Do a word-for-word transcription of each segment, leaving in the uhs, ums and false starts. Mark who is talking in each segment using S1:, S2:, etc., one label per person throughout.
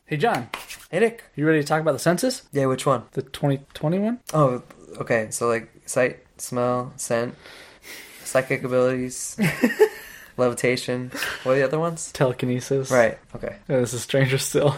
S1: Hey, John.
S2: Hey, Nick.
S1: You ready to talk about the census?
S2: Yeah, which one?
S1: The twenty twenty-one?
S2: Oh, okay. So, like, sight, smell, scent, psychic abilities, levitation. What are the other ones?
S1: Telekinesis.
S2: Right. Okay.
S1: Yeah, this is Stranger Still.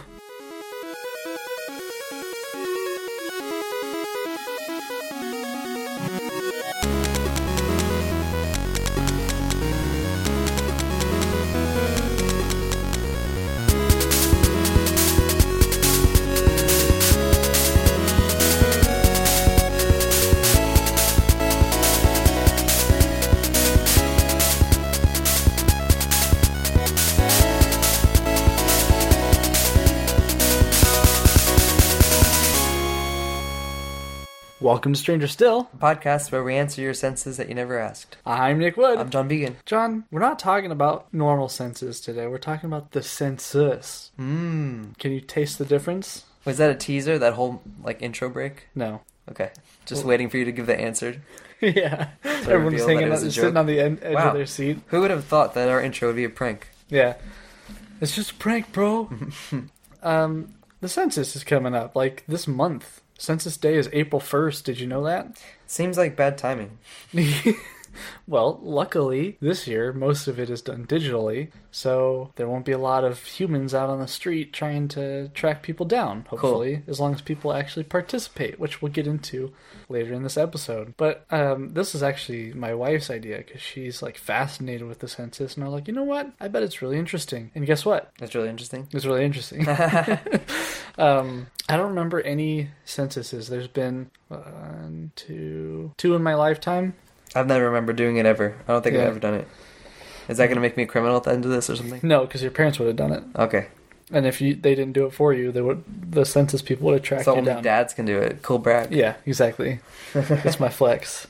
S1: Welcome to Stranger Still.
S2: A podcast where we answer your senses that you never asked.
S1: I'm Nick Wood.
S2: I'm John Began.
S1: John, we're not talking about normal senses today. We're talking about the census.
S2: Mmm.
S1: Can you taste the difference?
S2: Was that a teaser, that whole, like, intro break?
S1: No.
S2: Okay. Just
S1: Well-
S2: waiting for you to give the answer.
S1: yeah. Everyone's
S2: reveal
S1: hanging
S2: that it
S1: out,
S2: was a
S1: sitting
S2: joke.
S1: on the end, edge
S2: Wow.
S1: of their seat.
S2: Who would have thought that our intro would be a prank?
S1: Yeah. It's just a prank, bro. um, the census is coming up, like, this month. Census Day is April first. Did you know that?
S2: Seems like bad timing.
S1: Well, luckily, this year, most of it is done digitally, so there won't be a lot of humans out on the street trying to track people down, hopefully,
S2: Cool.
S1: as long as people actually participate, which we'll get into later in this episode. But um, this is actually my wife's idea, because she's, like, fascinated with the census, and I'm like, you know what? I bet it's really interesting. And guess what?
S2: That's really interesting.
S1: It's really interesting. um, I don't remember any censuses. There's been one, two, two in my lifetime.
S2: I've never remembered doing it ever. I don't think
S1: Yeah.
S2: I've ever done it. Is that going to make me a criminal at the end of this or something?
S1: No, because your parents would have done it.
S2: Okay.
S1: And if you they didn't do it for you, they would the census people would have tracked
S2: So
S1: you
S2: only
S1: down.
S2: dads can do it. Cool brag.
S1: Yeah, exactly. That's my flex.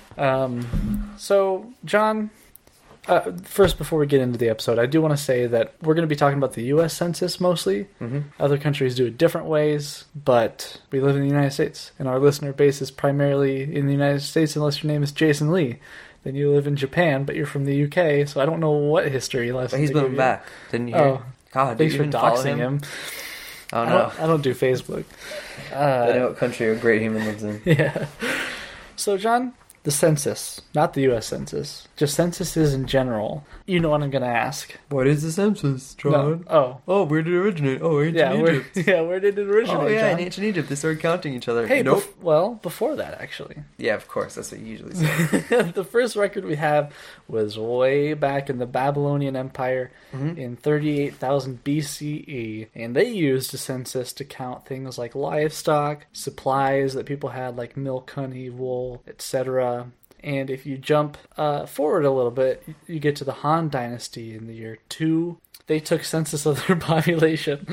S1: Um, so, John, uh, first before we get into the episode, I do want to say that we're going to be talking about the U S Census mostly.
S2: Mm-hmm.
S1: Other countries do it different ways, but we live in the United States, and our listener base is primarily in the United States unless your name is Jason Lee. Then you live in Japan, but you're from the U K, so I don't know what history lesson
S2: But he's
S1: they give
S2: moving
S1: you.
S2: back. Didn't you hear?
S1: Oh,
S2: God, do you
S1: thanks for
S2: even follow
S1: doxing
S2: him?
S1: him.
S2: Oh,
S1: I
S2: no.
S1: don't, I don't do Facebook. Uh,
S2: I know what country a great human lives in.
S1: Yeah. So, John, the census, not the U S Census, just censuses in general. You know what I'm going to ask.
S2: What is the census,
S1: No. Oh.
S2: Oh, where did it originate? Oh, ancient
S1: Yeah, where,
S2: Egypt.
S1: yeah, where did it originate,
S2: Oh, yeah,
S1: John?
S2: in ancient Egypt, they started counting each other.
S1: Hey,
S2: nope.
S1: bef- well, before that, actually.
S2: Yeah, of course. That's what you usually say.
S1: The first record we have was way back in the Babylonian Empire
S2: Mhm.
S1: in thirty-eight thousand B C E, and they used a census to count things like livestock, supplies that people had, like milk, honey, wool, et cetera. And if you jump uh, forward a little bit, you get to the Han Dynasty in the year two. They took census of their population.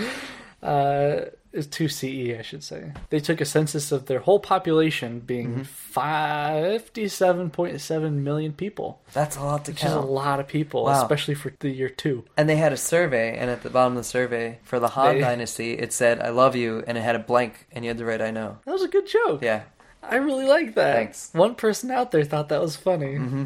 S1: Uh, it's two C E, I should say. They took a census of their whole population, being fifty-seven point seven million people.
S2: That's a lot to
S1: Which is a
S2: count.
S1: lot of people,
S2: Wow.
S1: especially for the year two.
S2: And they had a survey, and at the bottom of the survey, for the Han
S1: They-
S2: Dynasty, it said, I love you, and it had a blank, and you had to write, I know.
S1: That was a good joke.
S2: Yeah.
S1: I really like that.
S2: Thanks.
S1: One person out there thought that was funny.
S2: Mm-hmm.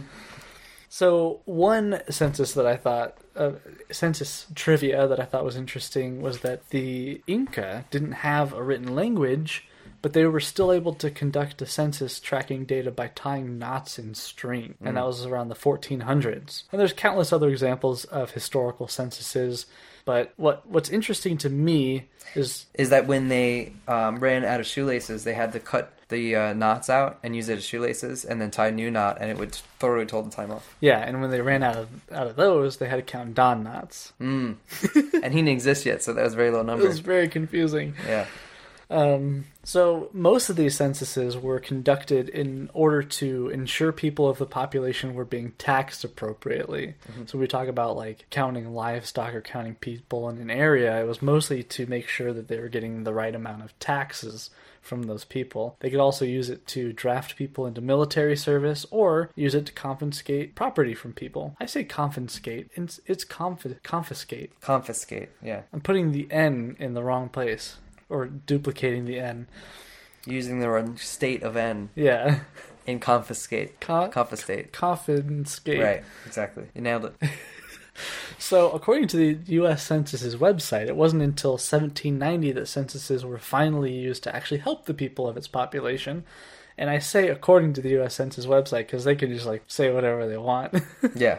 S1: So one census that I thought, uh, census trivia that I thought was interesting was that the Inca didn't have a written language, but they were still able to conduct a census tracking data by tying knots in string. And that was around the fourteen hundreds. And there's countless other examples of historical censuses. But what what's interesting to me is...
S2: Is that when they um, ran out of shoelaces, they had to cut the uh, knots out and use it as shoelaces, and then tie a new knot, and it would totally told the time off.
S1: Yeah, and when they ran out of out of those, they had to count Don knots.
S2: Mm. And he didn't exist yet, so that was a very low
S1: It
S2: number.
S1: was very confusing.
S2: Yeah.
S1: Um, so most of these censuses were conducted in order to ensure people of the population were being taxed appropriately.
S2: Mm-hmm.
S1: So we talk about like counting livestock or counting people in an area. It was mostly to make sure that they were getting the right amount of taxes from those people. They could also use it to draft people into military service or use it to confiscate property from people. I say confiscate. It's, it's confi- confiscate.
S2: Confiscate, yeah.
S1: I'm putting the N in the wrong place. Or duplicating the N.
S2: Using the wrong state of N
S1: Yeah.
S2: in confiscate.
S1: Co-
S2: Confiscate.
S1: Confiscate.
S2: Right, exactly. You nailed it.
S1: So, according to the U S Census's website, it wasn't until seventeen ninety that censuses were finally used to actually help the people of its population. And I say according to the U S Census website because they can just like say whatever they want.
S2: Yeah.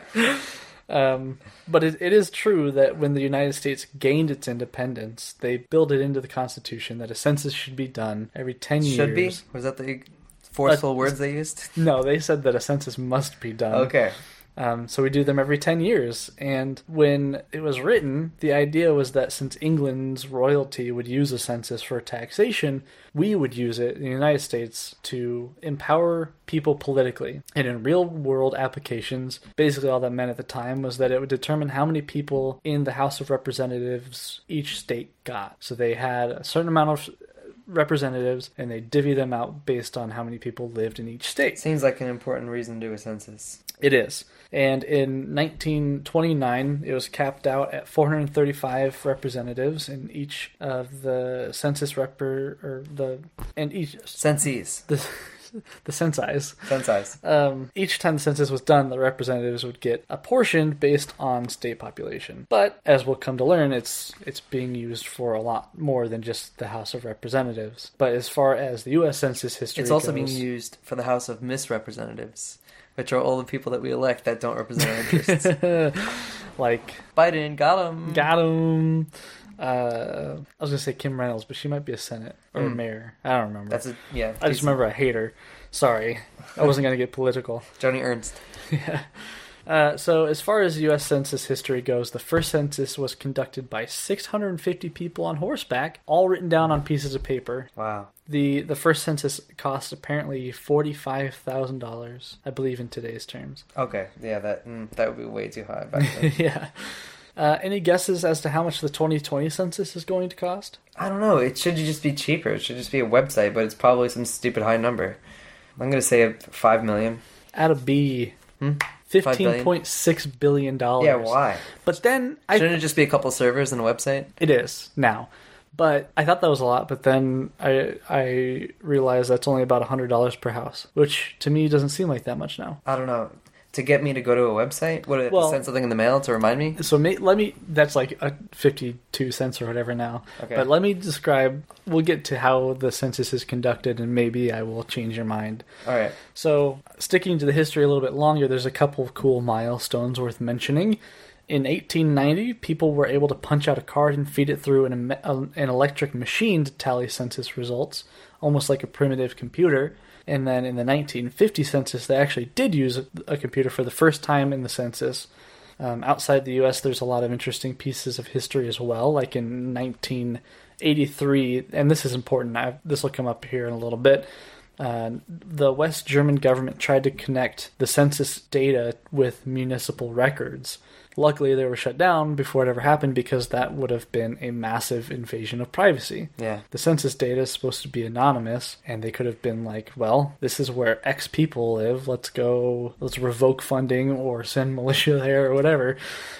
S1: Um, but it, it is true that when the United States gained its independence, they built it into the Constitution that a census should be done every ten years.
S2: Should be? Was that the forceful
S1: Uh,
S2: words they used?
S1: No, they said that a census must be done.
S2: Okay.
S1: Um, so we do them every ten years. And when it was written, the idea was that since England's royalty would use a census for taxation, we would use it in the United States to empower people politically. And in real world applications, basically all that meant at the time was that it would determine how many people in the House of Representatives each state got. So they had a certain amount of representatives and they divvy them out based on how many people lived in each state.
S2: Seems like an important reason to do a census.
S1: It is. And in nineteen twenty-nine, it was capped out at four hundred thirty-five representatives in each of the census rep or the and each
S2: Census.
S1: the the census.
S2: Census.
S1: Um, each time the census was done, the representatives would get a portion based on state population. But as we'll come to learn, it's it's being used for a lot more than just the House of Representatives. But as far as the U S Census history
S2: It's also
S1: goes,
S2: being used for the House of Misrepresentatives, which are all the people that we elect that don't represent our interests.
S1: like
S2: Biden, got him.
S1: got him. Uh, I was gonna say Kim Reynolds, but she might be a Senate or a
S2: Mm.
S1: mayor. I don't remember.
S2: That's a, yeah.
S1: I just remember I hate her. Sorry, I wasn't gonna get political.
S2: Joni Ernst.
S1: Yeah. Uh, so as far as U S Census history goes, the first census was conducted by six hundred fifty people on horseback, all written down on pieces of paper.
S2: Wow.
S1: The the first census cost apparently forty-five thousand dollars, I believe, in today's terms.
S2: Okay. Yeah, that mm, that would be way too high back then.
S1: Yeah. Uh, any guesses as to how much the twenty twenty census is going to cost?
S2: I don't know. It should just be cheaper. It should just be a website, but it's probably some stupid high number. I'm going to say five million.
S1: At a B.
S2: Hmm?
S1: fifteen point six billion dollars.
S2: Yeah, why?
S1: But then I
S2: Shouldn't it just be a couple servers and a website?
S1: It is now. But I thought that was a lot, but then I I realized that's only about one hundred dollars per house, which to me doesn't seem like that much now.
S2: I don't know. To get me to go to a website? Would it
S1: Well-
S2: send something in the mail to remind me?
S1: So may, let me, that's like a fifty-two cents or whatever now.
S2: Okay.
S1: But let me describe, we'll get to how the census is conducted and maybe I will change your mind.
S2: All right.
S1: So sticking to the history a little bit longer, there's a couple of cool milestones worth mentioning. In eighteen ninety, people were able to punch out a card and feed it through an, an electric machine to tally census results, almost like a primitive computer. And then in the nineteen fifty census, they actually did use a, a computer for the first time in the census. Um, outside the U S, there's a lot of interesting pieces of history as well, like in nineteen eighty-three, and this is important, I, this will come up here in a little bit. Uh, the West German government tried to connect the census data with municipal records. Luckily, they were shut down before it ever happened because that would have been a massive invasion of privacy.
S2: Yeah.
S1: The census data is supposed to be anonymous, and they could have been like, well, this is where X people live. Let's go, let's revoke funding or send militia there or whatever.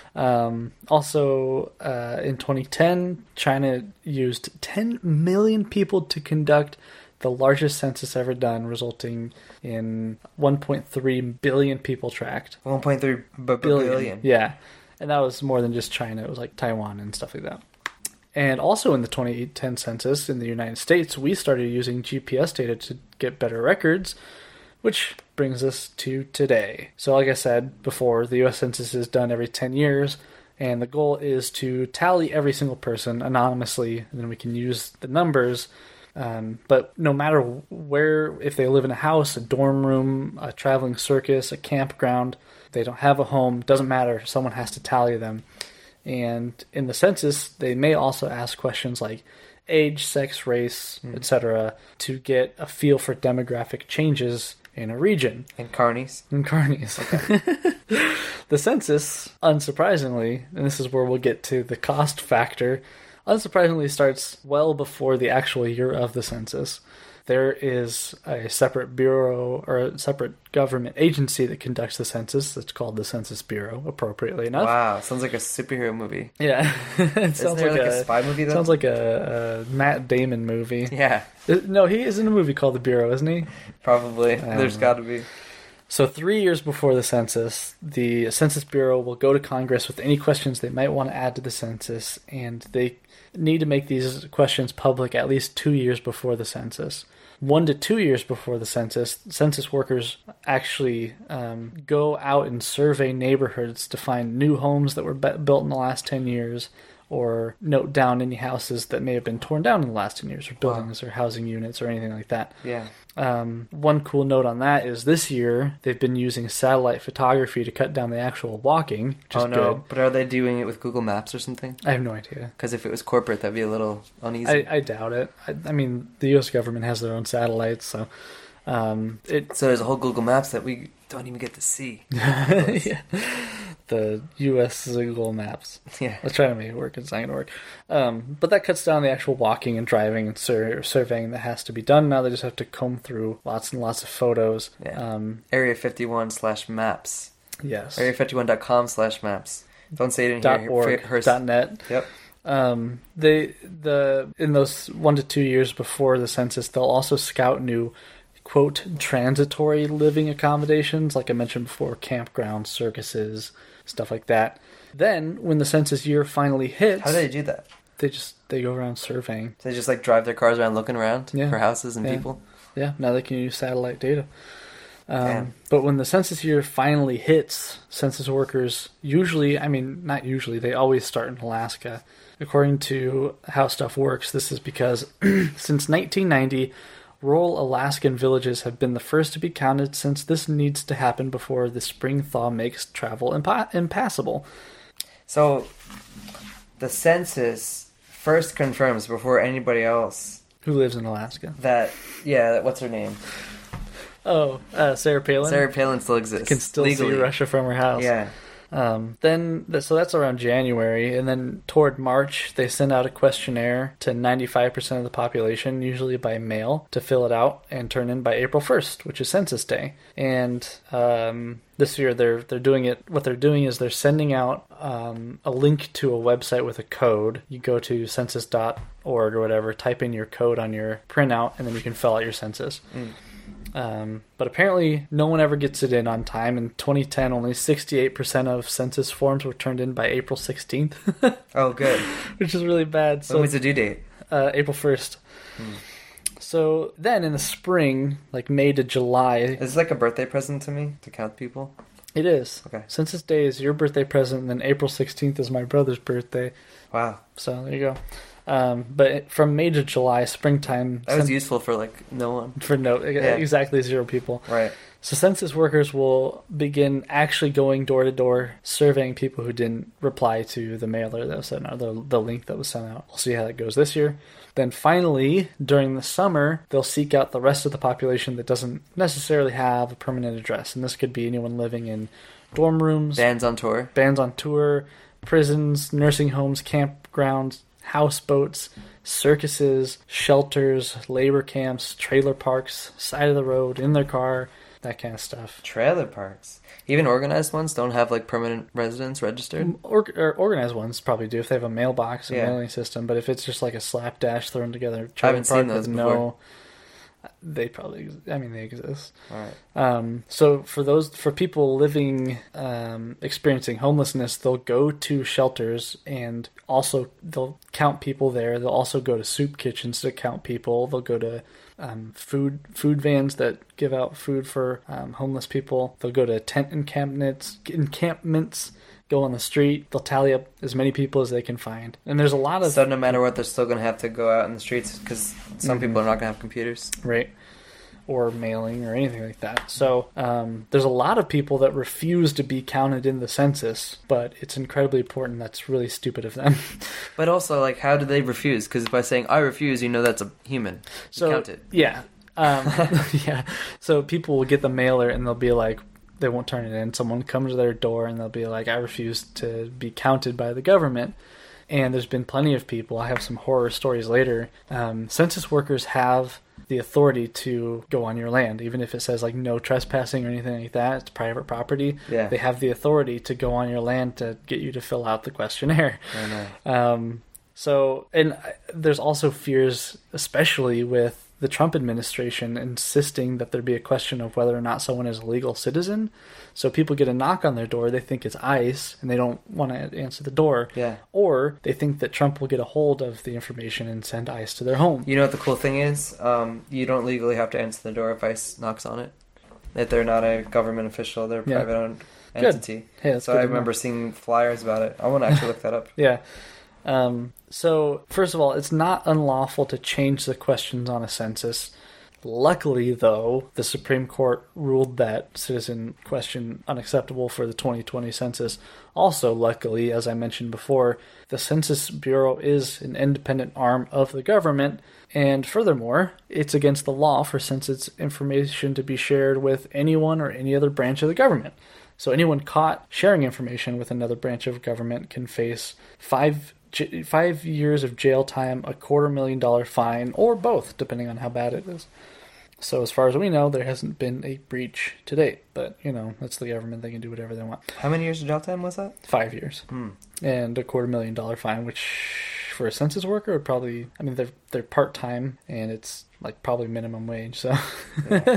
S1: Um, also, uh, in twenty ten, China used ten million people to conduct the largest census ever done, resulting in one point three billion people tracked.
S2: one point three b-
S1: Billion.
S2: billion.
S1: Yeah. And that was more than just China. It was like Taiwan and stuff like that. And also in the twenty ten census in the United States, we started using G P S data to get better records, which brings us to today. So like I said before, the U S Census is done every ten years, and the goal is to tally every single person anonymously, and then we can use the numbers. Um, but no matter where, if they live in a house, a dorm room, a traveling circus, a campground, they don't have a home, doesn't matter, someone has to tally them. And in the census, they may also ask questions like age, sex, race, mm. et cetera, to get a feel for demographic changes in a region.
S2: And carnies.
S1: And carnies. Okay. The census, unsurprisingly, and this is where we'll get to the cost factor, unsurprisingly starts well before the actual year of the census. There is a separate bureau or a separate government agency that conducts the census. That's called the Census Bureau, appropriately enough.
S2: Wow, sounds like a superhero movie.
S1: Yeah. It
S2: Isn't
S1: sounds
S2: there
S1: like,
S2: like
S1: a,
S2: a spy movie though?
S1: Sounds like a, a Matt Damon movie.
S2: Yeah,
S1: No, he is in a movie called The Bureau, isn't he?
S2: probably.
S1: Um,
S2: There's got to be.
S1: So three years before the census, the Census Bureau will go to Congress with any questions they might want to add to the census, and they need to make these questions public at least two years before the census. One to two years before the census, census workers actually um, go out and survey neighborhoods to find new homes that were be- built in the last ten years, or note down any houses that may have been torn down in the last ten years, or buildings wow. or housing units or anything like that.
S2: Yeah.
S1: Um, one cool note on that is this year they've been using satellite photography to cut down the actual walking, which
S2: oh
S1: is
S2: no,
S1: good.
S2: But are they doing it with Google Maps or something?
S1: I have no idea.
S2: Because if it was corporate, that'd be a little uneasy.
S1: I, I doubt it. I, I mean, the U S government has their own satellites, so um, it.
S2: So there's a whole Google Maps that we don't even get to see.
S1: yeah. The U S Google Maps.
S2: Yeah.
S1: Let's try to make it work. It's not going to work. Um, but that cuts down the actual walking and driving and sur- surveying that has to be done. Now they just have to comb through lots and lots of photos.
S2: Yeah.
S1: Um,
S2: Area fifty-one slash maps.
S1: Yes.
S2: Area fifty-one dot com slash maps. Don't say it in
S1: dot
S2: here.
S1: org,
S2: Her, her,
S1: dot net.
S2: Yep.
S1: Um, they the in those one to two years before the census, they'll also scout new, quote, transitory living accommodations, like I mentioned before, campgrounds, circuses, stuff like that. Then, when the census year finally hits,
S2: how do they do that?
S1: They just they go around surveying.
S2: So they just like drive their cars around looking around
S1: yeah.
S2: for houses and
S1: yeah.
S2: people.
S1: Yeah, now they can use satellite data. Um, but when the census year finally hits, census workers usually, I mean, not usually, they always start in Alaska. According to how stuff works, this is because since nineteen ninety, rural Alaskan villages have been the first to be counted, since this needs to happen before the spring thaw makes travel impa- impassable.
S2: So the census first confirms before anybody else
S1: who lives in Alaska
S2: that, yeah, that, what's her name?
S1: Oh, uh, Sarah Palin?
S2: Sarah Palin still exists.
S1: Can still legally see Russia from her house.
S2: Yeah.
S1: Um, then, so that's around January, and then toward March, they send out a questionnaire to ninety-five percent of the population, usually by mail, to fill it out and turn in by April first, which is Census Day. And um, this year, they're they're doing it. What they're doing is they're sending out um, a link to a website with a code. You go to census dot org or whatever, type in your code on your printout, and then you can fill out your census. Mm. Um, but apparently no one ever gets it in on time. In twenty ten, only sixty-eight percent of census forms were turned in by April sixteenth.
S2: Oh, good.
S1: Which is really bad. So,
S2: when was the due date?
S1: Uh, April first. Hmm. So then in the spring, like May to July...
S2: Is this like a birthday present to me, to count people?
S1: It is.
S2: Okay.
S1: Census Day is your birthday present, and then April sixteenth is my brother's birthday.
S2: Wow.
S1: So there you go. Um, but from May to July, springtime...
S2: That was cen- useful for, like, no one.
S1: For no... Yeah. Exactly zero people.
S2: Right.
S1: So census workers will begin actually going door-to-door, surveying people who didn't reply to the mailer that was sent out, the, the link that was sent out. We'll see how that goes this year. Then finally, during the summer, they'll seek out the rest of the population that doesn't necessarily have a permanent address. And this could be anyone living in dorm rooms...
S2: Bands on tour.
S1: Bands on tour, prisons, nursing homes, campgrounds... houseboats, circuses, shelters, labor camps, trailer parks, side of the road, in their car, that kind of stuff.
S2: Trailer parks? Even organized ones don't have, like, permanent residents registered?
S1: Or, or organized ones probably do if they have a mailbox, a
S2: yeah.
S1: mailing system, but if it's just like a slapdash thrown together
S2: trailer I haven't
S1: park
S2: seen those
S1: with
S2: before.
S1: no... They probably, I mean, they exist.
S2: All right.
S1: Um, so for those, for people living, um, experiencing homelessness, they'll go to shelters and also they'll count people there. They'll also go to soup kitchens to count people. They'll go to um, food food vans that give out food for um, homeless people. They'll go to tent encampments, encampments. Go on the street. They'll tally up as many people as they can find. And there's a lot of...
S2: So no matter what, they're still going to have to go out in the streets because some mm-hmm. people are not going to have computers.
S1: Right. Or mailing or anything like that. So um, there's a lot of people that refuse to be counted in the census, but it's incredibly important. That's really stupid of them.
S2: But also, like, how do they refuse? Because by saying, I refuse, you know that's a human. You
S1: so,
S2: count it.
S1: Yeah. Um, yeah. So people will get the mailer and they'll be like, they won't turn it in. Someone comes to their door and they'll be like, I refuse to be counted by the government. And there's been plenty of people. I have some horror stories later. Um, census workers have the authority to go on your land, even if it says like no trespassing or anything like that. It's private property.
S2: Yeah.
S1: They have the authority to go on your land to get you to fill out the questionnaire.
S2: I know.
S1: Um, so, and there's also fears, especially with the Trump administration insisting that there be a question of whether or not someone is a legal citizen. So people get a knock on their door, they think it's ICE, and they don't want to answer the door.
S2: Yeah.
S1: Or they think that Trump will get a hold of the information and send ICE to their home.
S2: You know what the cool thing is? Um, you don't legally have to answer the door if ICE knocks on it. That they're not a government official, they're a
S1: Yeah.
S2: private-owned entity.
S1: Hey, that's
S2: so
S1: good
S2: I
S1: to
S2: remember
S1: know.
S2: seeing flyers about it. I want to actually look that up.
S1: Yeah. Um, so, first of all, it's not unlawful to change the questions on a census. Luckily, though, the Supreme Court ruled that citizen question unacceptable for the twenty twenty census. Also, luckily, as I mentioned before, the Census Bureau is an independent arm of the government, and furthermore, it's against the law for census information to be shared with anyone or any other branch of the government. So anyone caught sharing information with another branch of government can face five j- five years of jail time, a quarter million dollar fine, or both, depending on how bad it is. So as far as we know, there hasn't been a breach to date. But, you know, that's the government. They can do whatever they want.
S2: How many years of jail time was that?
S1: Five years.
S2: Hmm.
S1: And a quarter million dollar fine, which for a census worker would probably, I mean, they're, they're part-time, and it's like probably minimum wage. So
S2: Yeah.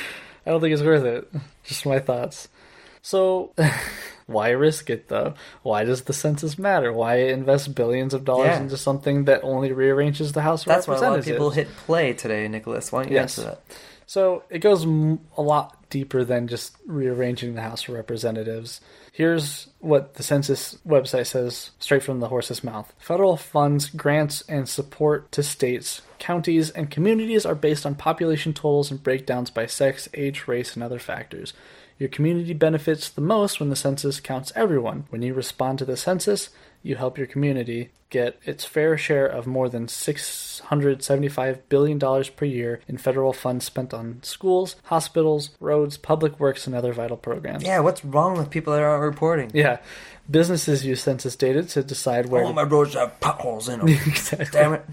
S1: I don't think it's worth it. Just my thoughts. So, why risk it, though? Why does the census matter? Why invest billions of dollars
S2: Yeah.
S1: into something that only rearranges the House of
S2: That's why a lot of
S1: Representatives?
S2: people hit play today, Nicholas. Why don't you
S1: Yes.
S2: answer that?
S1: So, it goes m- a lot deeper than just rearranging the House of Representatives. Here's what the census website says, straight from the horse's mouth. Federal funds, grants, and support to states, counties, and communities are based on population totals and breakdowns by sex, age, race, and other factors. Your community benefits the most when the census counts everyone. When you respond to the census, you help your community get its fair share of more than six hundred seventy-five billion dollars per year in federal funds spent on schools, hospitals, roads, public works, and other vital programs.
S2: Yeah, what's wrong with people that aren't reporting?
S1: Yeah. Businesses use census data to decide where...
S2: All my roads have potholes in them.
S1: Exactly.
S2: Damn it.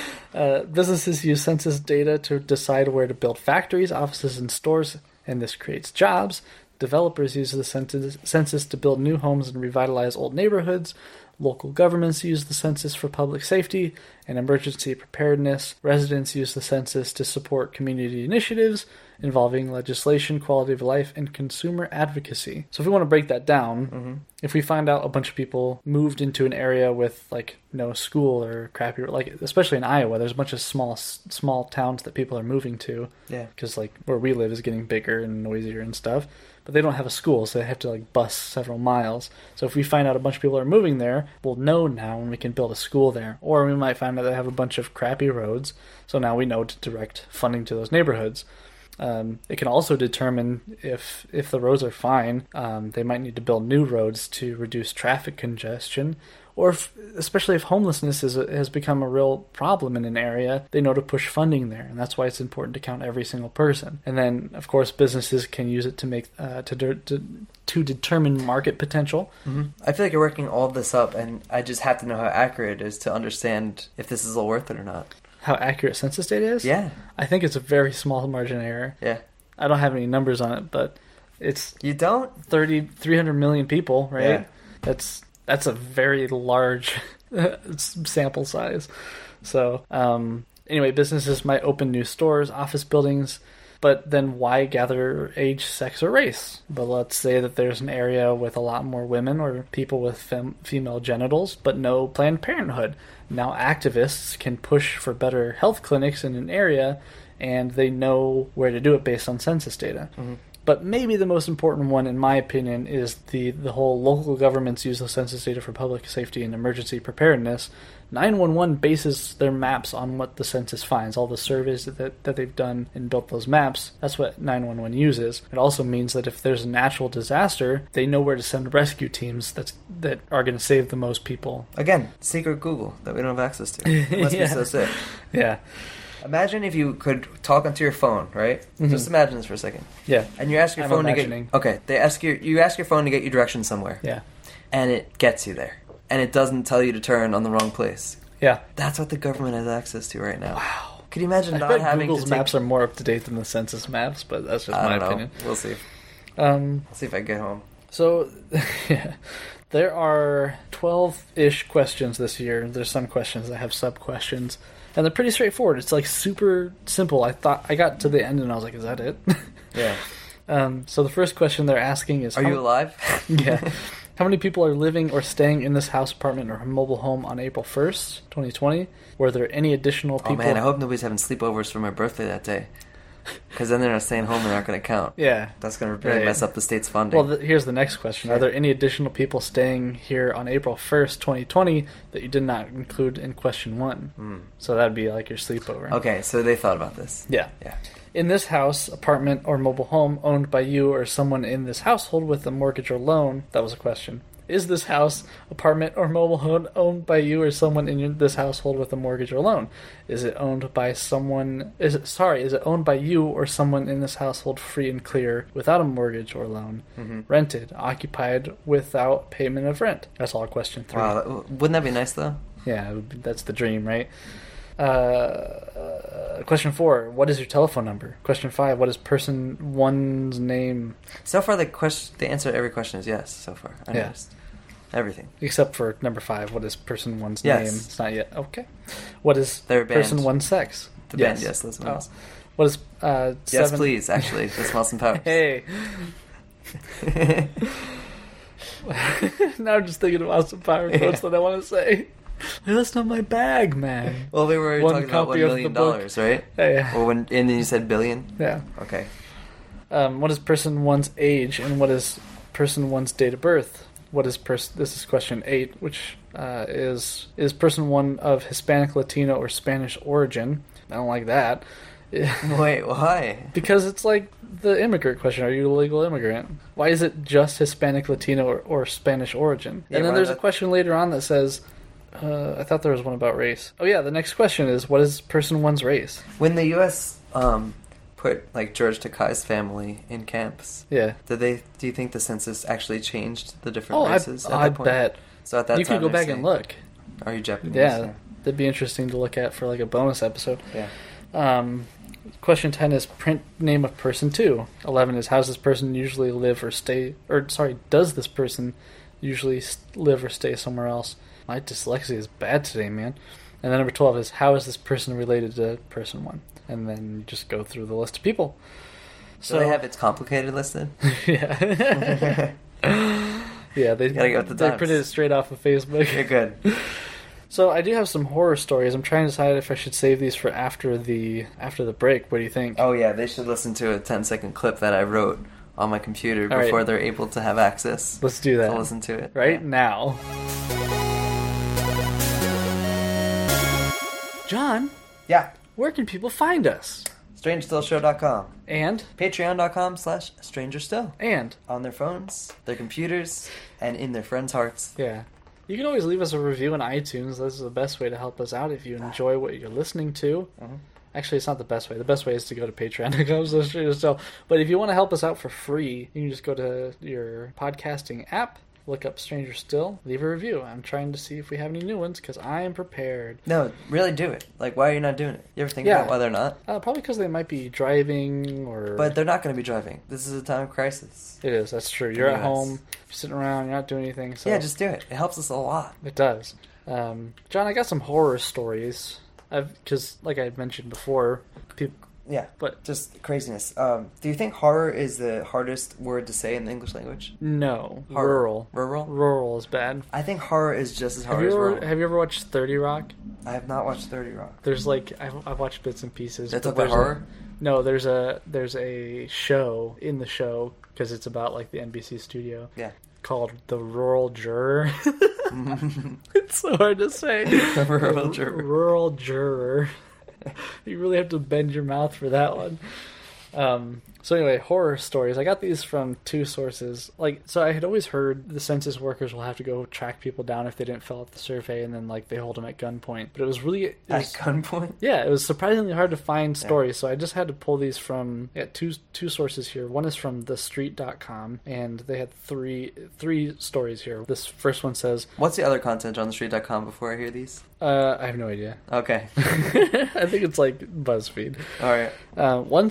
S1: Uh, businesses use census data to decide where to build factories, offices, and stores, and this creates jobs. Developers use the census, census to build new homes and revitalize old neighborhoods. Local governments use the census for public safety and emergency preparedness. Residents use the census to support community initiatives involving legislation, quality of life, and consumer advocacy. So if we want to break that down,
S2: Mm-hmm.
S1: if we find out a bunch of people moved into an area with like no school or crappy, like especially in Iowa, there's a bunch of small small towns that people are moving to.
S2: Yeah.
S1: Because like where we live is getting bigger and noisier and stuff, but they don't have a school, so they have to like bus several miles. So if we find out a bunch of people are moving there, we'll know now and we can build a school there. Or we might find out they have a bunch of crappy roads, so now we know to direct funding to those neighborhoods. Um, it can also determine if if the roads are fine, um, they might need to build new roads to reduce traffic congestion, or if, especially if homelessness is a, has become a real problem in an area, they know to push funding there, and that's why it's important to count every single person. And then, of course, businesses can use it to make uh, to, de- to to determine market potential.
S2: Mm-hmm. I feel like you're working all this up, and I just have to know how accurate it is to understand if this is all worth it or not.
S1: How accurate census data is?
S2: Yeah.
S1: I think it's a very small margin of error.
S2: Yeah.
S1: I don't have any numbers on it, but it's
S2: You don't?
S1: thirty, three hundred million people, right?
S2: Yeah.
S1: That's that's a very large sample size. So, um, anyway, businesses might open new stores, office buildings, but then why gather age, sex, or race? But let's say that there's an area with a lot more women or people with fem- female genitals, but no Planned Parenthood. Now activists can push for better health clinics in an area, and they know where to do it based on census data.
S2: Mm-hmm.
S1: But maybe the most important one, in my opinion, is the, the whole local governments use the census data for public safety and emergency preparedness. nine one one bases their maps on what the census finds, all the surveys that, that they've done and built those maps. That's what nine one one uses. It also means that if there's a natural disaster, they know where to send rescue teams that's, that are going to save the most people.
S2: Again, secret Google that we don't have access to. It must
S1: Yeah.
S2: be so sick.
S1: Yeah.
S2: Imagine if you could talk onto your phone, right?
S1: Mhm.
S2: Just imagine this for a second.
S1: Yeah.
S2: And you ask your
S1: I'm
S2: phone
S1: imagining.
S2: to get okay. They ask your you ask your phone to get you directions somewhere,
S1: Yeah.
S2: and it gets you there, and it doesn't tell you to turn on the wrong place.
S1: Yeah.
S2: That's what the government has access to right now. Wow. Could you imagine
S1: I
S2: not
S1: bet
S2: having
S1: Google's
S2: to take...
S1: maps are more up to date than the census maps, but that's just
S2: I
S1: my
S2: don't know.
S1: opinion.
S2: We'll see.
S1: Um,
S2: Let's see if I get home.
S1: So, yeah, there are twelve-ish questions this year. There's some questions that have sub-questions. And they're pretty straightforward. It's like super simple. I thought I got to the end and I was like, is that it?
S2: Yeah.
S1: Um, so the first question they're asking is,
S2: Are
S1: how,
S2: you alive?
S1: yeah, how many people are living or staying in this house, apartment, or mobile home on April first, twenty twenty? Were there any additional people?
S2: Oh man, I hope nobody's having sleepovers for my birthday that day. Because then they're not staying home and they're not going to count.
S1: Yeah.
S2: That's going to really
S1: Right.
S2: mess up the state's funding.
S1: Well, th- here's the next question. Are there any additional people staying here on April first, twenty twenty that you did not include in question one?
S2: Hmm.
S1: So that'd be like your sleepover.
S2: Okay, so they thought about this.
S1: Yeah.
S2: Yeah.
S1: In this house, apartment, or mobile home owned by you or someone in this household with a mortgage or loan, that was a question. Is this house, apartment, or mobile home owned by you or someone in your, this household with a mortgage or loan? Is it owned by someone, is it, sorry, is it owned by you or someone in this household free and clear without a mortgage or loan?
S2: Mm-hmm.
S1: Rented, occupied without payment of rent? That's all question three.
S2: Wow, that- wouldn't that be nice though?
S1: Yeah, it would be- that's the dream, right? Uh, uh, question four, what is your telephone number? Question five, what is person one's name?
S2: So far, the question, the answer to every question is yes. So far, I
S1: Yeah.
S2: noticed everything.
S1: Except for number five, what is person one's
S2: Yes.
S1: name? It's not yet. Okay. What is
S2: Their band.
S1: person one's sex?
S2: The band, yes, those
S1: Oh.
S2: ones.
S1: What is uh,
S2: Yes,
S1: seven?
S2: please. Actually, the Awesome Powers.
S1: Hey. Now I'm just thinking of Austin Power quotes
S2: Yeah.
S1: that I want to say. Hey, that's not my bag, man.
S2: Well, we were
S1: One
S2: talking about one
S1: copy of
S2: million
S1: the book.
S2: dollars, right?
S1: Yeah.
S2: Or when, and then you said billion.
S1: Yeah.
S2: Okay.
S1: Um, what is person one's age and what is person one's date of birth? What is pers- This is question eight, which uh, is is person one of Hispanic, Latino, or Spanish origin? I don't like that.
S2: Wait, why?
S1: Because it's like the immigrant question. Are you a legal immigrant? Why is it just Hispanic, Latino, or, or Spanish origin?
S2: Yeah,
S1: and then
S2: why
S1: there's a
S2: that-
S1: question later on that says, uh, I thought there was one about race. Oh yeah, the next question is, what is person one's race?
S2: When the U S um, put like George Takei's family in camps,
S1: Yeah.
S2: did they? Do you think the census actually changed the different
S1: Oh, I,
S2: races? at
S1: I
S2: that point?
S1: bet.
S2: So at that
S1: You
S2: time,
S1: could go
S2: they're
S1: back and
S2: saying-
S1: look.
S2: Are you Japanese?
S1: Yeah, that'd be interesting to look at for like a bonus episode.
S2: Yeah.
S1: Um, question ten is print name of person two. eleven is, how does this person usually live or stay, or sorry, does this person usually s- live or stay somewhere else? My dyslexia is bad today, man. And then number twelve is, how is this person related to person one? And then you just go through the list of people.
S2: So they have It's Complicated listed?
S1: yeah. Yeah, they,
S2: Gotta go with the
S1: they
S2: times.
S1: printed it straight off of Facebook.
S2: You're good.
S1: So I do have some horror stories. I'm trying to decide if I should save these for after the after the break. What do you think?
S2: Oh yeah, they should listen to a ten second clip that I wrote on my computer
S1: All
S2: before
S1: right.
S2: they're able to have access
S1: Let's do that.
S2: to listen to it.
S1: Right
S2: Yeah.
S1: now. John,
S2: Yeah.
S1: where can people find us?
S2: strange still show dot com.
S1: And,
S2: Patreon dot com slash stranger still.
S1: and,
S2: On their phones, their computers, and in their friends' hearts.
S1: yeah. You can always leave us a review on iTunes. This is the best way to help us out if you enjoy what you're listening to.
S2: Mhm.
S1: Actually, it's not the best way. The best way is to go to Patreon dot com slash stranger still. But if you want to help us out for free, you can just go to your podcasting app, look up Stranger Still, leave a review. I'm trying to see if we have any new ones because I am prepared.
S2: No, really do it. Like, why are you not doing it? You ever think
S1: Yeah.
S2: about why they're not?
S1: Uh, probably because they might be driving or...
S2: But they're not going to be driving. This is a time of crisis.
S1: It is, that's true. You're
S2: In
S1: at
S2: the U S.
S1: home, you're sitting around, you're not doing anything. So
S2: Yeah, just do it. It helps us a lot.
S1: It does. Um, John, I got some horror stories. Because, like I had mentioned before, people...
S2: Yeah,
S1: But
S2: just craziness. Um, do you think horror is the hardest word to say in the English language?
S1: no,
S2: Horror.
S1: rural.
S2: Rural?
S1: Rural is bad.
S2: I think horror is just as
S1: Have
S2: hard
S1: you
S2: as
S1: ever
S2: rural.
S1: have you ever watched thirty Rock?
S2: I have not watched thirty Rock.
S1: There's like I've, I've watched bits and pieces.
S2: They
S1: but
S2: talk about
S1: there's a-
S2: horror?
S1: no, there's a there's a show in the show because it's about like the N B C studio
S2: Yeah.
S1: called The Rural Juror. It's so hard to say.
S2: The Rural Juror.
S1: Rural Juror. You really have to bend your mouth for that one. Um, so anyway, horror stories. I got these from two sources. Like, so I had always heard the census workers will have to go track people down if they didn't fill out the survey, and then like they hold them at gunpoint. But it was really, it
S2: At
S1: was,
S2: gunpoint?
S1: yeah, it was surprisingly hard to find stories. So I just had to pull these from yeah, two two sources here. One is from the street dot com, and they had three three stories here. This first one says,
S2: What's the other content on the street dot com before I hear these?
S1: uh, I have no idea.
S2: Okay.
S1: I think it's like BuzzFeed.
S2: All right.
S1: Uh, one census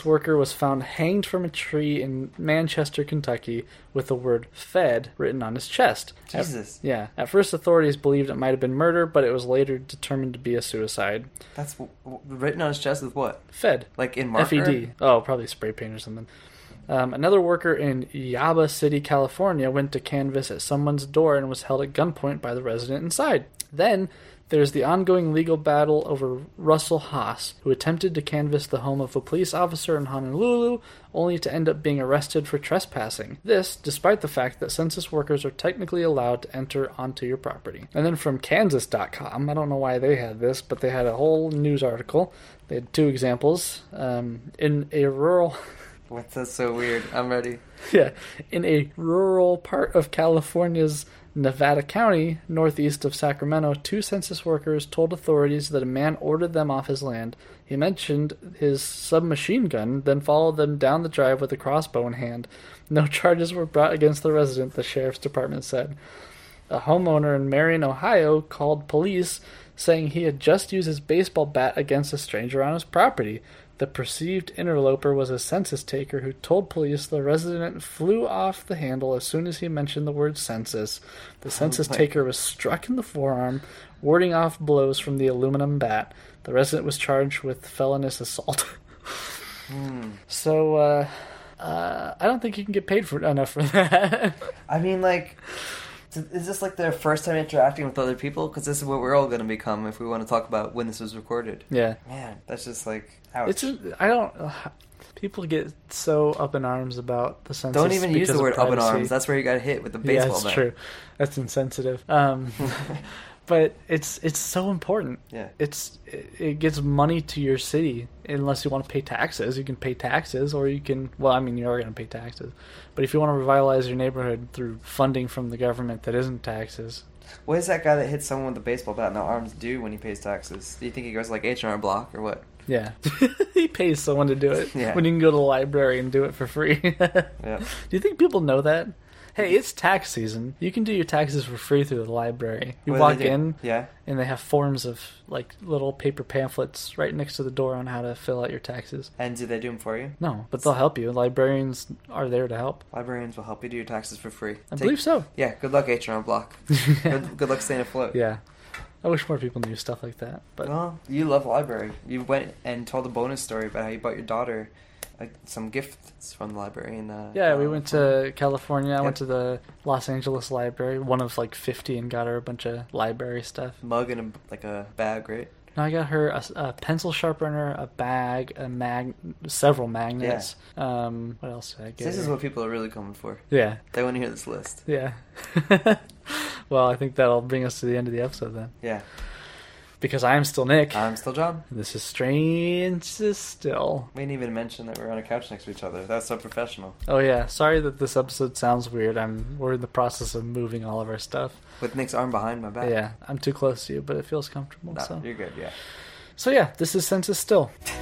S1: worker was found hanged from a tree in Manchester, Kentucky, with the word Fed written on his chest.
S2: Jesus.
S1: At, yeah. At first, authorities believed it might have been murder, but it was later determined to be a suicide.
S2: That's w- w- written on his chest with what?
S1: Fed.
S2: Like in marker?
S1: F E D. Oh, probably spray paint or something. Um, another worker in Yuba City, California, went to canvass at someone's door and was held at gunpoint by the resident inside. Then, there's the ongoing legal battle over Russell Haas, who attempted to canvass the home of a police officer in Honolulu, only to end up being arrested for trespassing. This, despite the fact that census workers are technically allowed to enter onto your property. And then from Kansas dot com, I don't know why they had this, but they had a whole news article. They had two examples. Um, in a rural...
S2: What? That's so weird. I'm ready.
S1: Yeah. In a rural part of California's Nevada County, northeast of Sacramento, two census workers told authorities that a man ordered them off his land. He mentioned his submachine gun, then followed them down the drive with a crossbow in hand. No charges were brought against the resident, the sheriff's department said. A homeowner in Marion, Ohio, called police, saying he had just used his baseball bat against a stranger on his property. The perceived interloper was a census taker who told police the resident flew off the handle as soon as he mentioned the word census. The census taker was struck in the forearm, warding off blows from the aluminum bat. The resident was charged with felonious assault.
S2: Hmm.
S1: So, uh, uh, I don't think you can get paid for enough for that.
S2: I mean, like... Is this like their first time interacting with other people? Because this is what we're all going to become if we want to talk about when this was recorded.
S1: Yeah.
S2: Man, that's just like, ouch.
S1: It's just, I don't... Uh, people get so up in arms about the census.
S2: Don't even use the word up in
S1: privacy.
S2: arms. That's where you got hit with the baseball
S1: Yeah, that's
S2: bat.
S1: true. That's insensitive. Um, but it's it's so important.
S2: Yeah.
S1: It's it, it gets money to your city. Unless you want to pay taxes, you can pay taxes, or you can. Well, I mean, you are going to pay taxes. But if you want to revitalize your neighborhood through funding from the government that isn't taxes.
S2: What does that guy that hits someone with a baseball bat in the arms do when he pays taxes? Do you think he goes like H and R Block or what?
S1: Yeah. He pays someone to do it.
S2: Yeah.
S1: When you can go to the library and do it for free.
S2: Yeah.
S1: Do you think people know that? Hey, it's tax season. You can do your taxes for free through the library. You
S2: What do
S1: walk
S2: they do?
S1: in,
S2: Yeah.
S1: and they have forms of, like, little paper pamphlets right next to the door on how to fill out your taxes.
S2: And do they do them for you?
S1: No, but they'll help you. Librarians are there to help.
S2: Librarians will help you do your taxes for free.
S1: I
S2: Take-
S1: believe so.
S2: Yeah, good luck H and R Block. good, good luck staying afloat.
S1: Yeah. I wish more people knew stuff like that. But
S2: Well, you love library. You went and told a bonus story about how you bought your daughter uh, some gifts from the library. And uh,
S1: yeah, we went to California. I
S2: Yeah.
S1: went to the Los Angeles library, one of like fifty, and got her a bunch of library stuff.
S2: mug and a, like a bag, right?
S1: No, I got her a, a pencil sharpener, a bag, a mag, several magnets. Um, what else did I get?
S2: This is
S1: her?
S2: what people are really coming for.
S1: Yeah,
S2: They want to hear this list.
S1: yeah. Well, I think that'll bring us to the end of the episode then.
S2: Yeah.
S1: Because I am still Nick.
S2: I'm still John.
S1: This is Strange is Still.
S2: We didn't even mention that we're on a couch next to each other. That's so professional.
S1: Oh yeah, sorry that this episode sounds weird. I'm we're in the process of moving all of our stuff.
S2: With Nick's arm behind my back.
S1: Yeah, I'm too close to you, but it feels comfortable.
S2: No,
S1: so
S2: you're good, yeah.
S1: So yeah, this is Census Still.